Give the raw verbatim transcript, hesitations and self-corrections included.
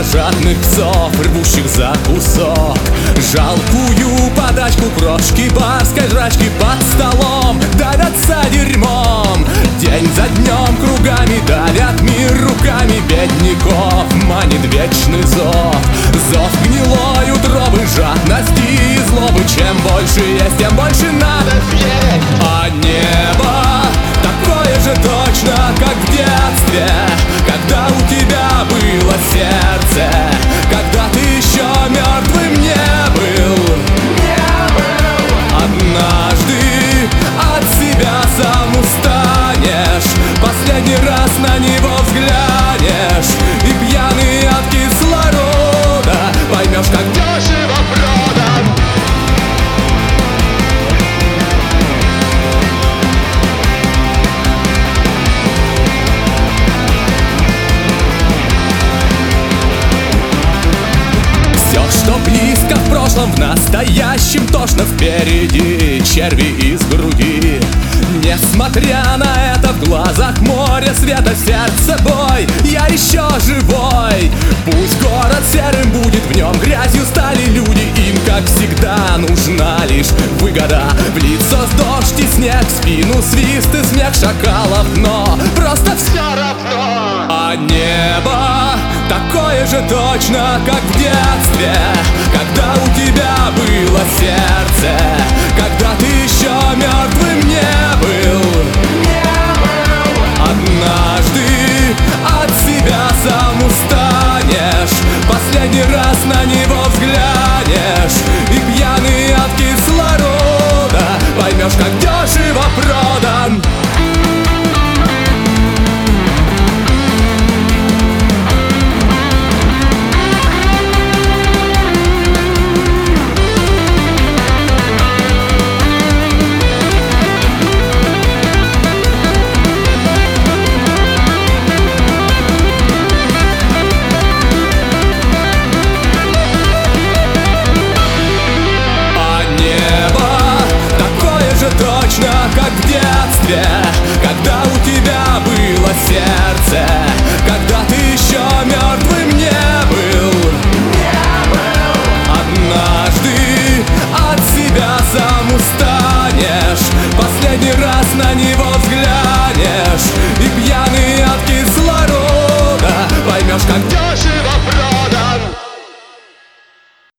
кровожадных псов, рвущих за кусок жалкую подачку, крошки барской жрачки под столом давятся дерьмом. День за днем кругами давят мир руками бедняков, манит вечный зов, зов гнилой утробы, жадности и злобы. Чем больше есть, тем больше надо съесть. А небо такое же точно, как в детстве, когда у тебя было сердце, когда ты еще мертвым не был. Однажды от себя сам устанешь, последний раз на него взглянешь, и пьяный от кислорода поймешь, как дешево продан. Что близко в прошлом, в настоящем тошно впереди, черви из груди. Несмотря на это, в глазах море света, в сердце бой, я еще живой. Пусть город серым будет, в нем грязью стали люди, им, как всегда, нужна лишь выгода. В лицо с дождь и снег, в спину свист и смех шакалов, но просто все равно. А небо такое же точно, как в детстве, когда у тебя было сердце, когда ты еще мертвым не был. Однажды от себя сам устанешь, последний раз на него взглянешь, и пьяный от кислорода поймешь, как дешево продан. Как в детстве, когда у тебя было сердце, когда ты еще мертвым не был. Однажды от себя сам устанешь, последний раз на него